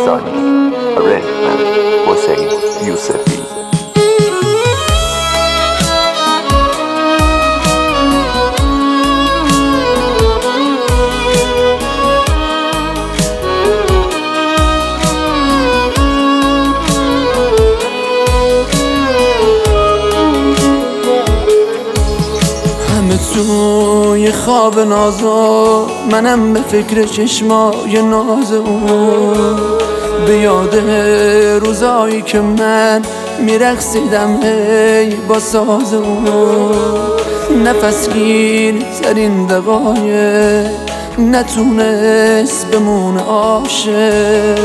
پاکستانی. رحمت حسین یوسفی. توی خواب نازو منم به فکر چشمای ناز اون، به یاد روزایی که من میرقصیدم هی با ساز اون. نفس گیر ترین دقایق نتونست بمونه عاشق،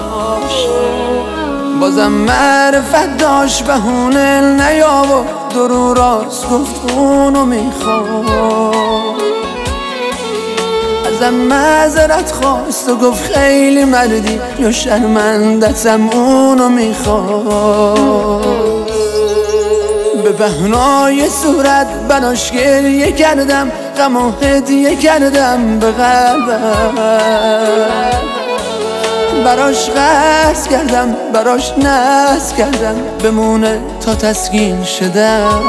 بازم معرفت داشت بهونه نیاورد درو راست گفت اونو میخواد. ازم معذرت خواست و گفت خیلی مردی یا شرمندتم اونو میخواد. به بهنای صورت براش گریه کردم، غم و هدیه کردم به قلبم، براش قصد کردم براش ناز کردم بمونه تا تسکین شدم.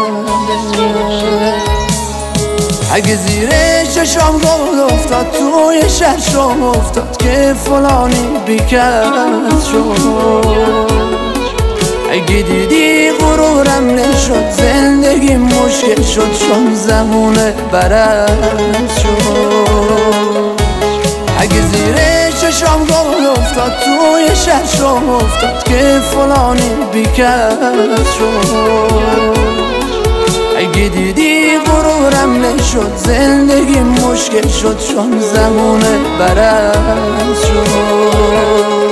اگه زیر چشام گل افتاد توی شرشم افتاد که فلانی بیکس شد. اگه دیدی غرورم نشد زندگی مشکل شد چون زمونه برعکس شد. اگه زیر چشام گل افتاد توی شرشم افتاد که فلانی بیکس شد. اگه دیدی غرورم نشد زندگی مشکل شد چون زمونه برعکس شد.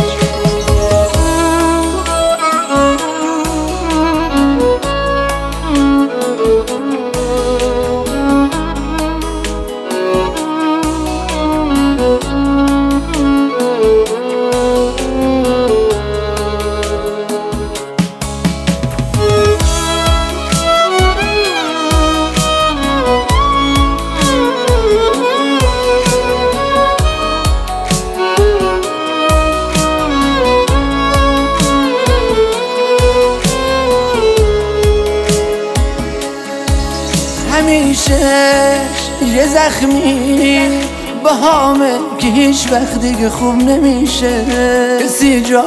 همیشه یه زخمی بهامه که هیچ وقت دیگه خوب نمیشه. کسی جا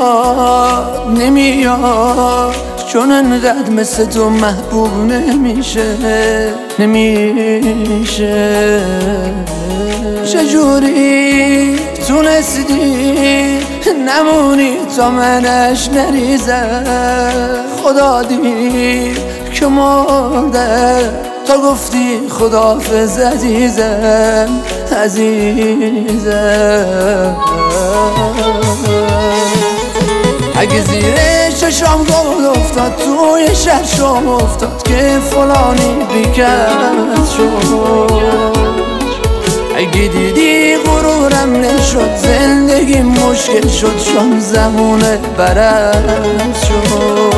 نمیاد چون انقدر مثل تو محبوب نمیشه. چجوری تونستی نمونی تا منش نریزم؟ خدا دید که مرده تا گفتی خداحافظ عزیزم عزیزم. اگه زیر چشام گل افتاد توی شرشم افتاد که فلانی بیکس شد. اگه دیدی غرورم نشد زندگی مشکل شد چون زمونه برعکس شد.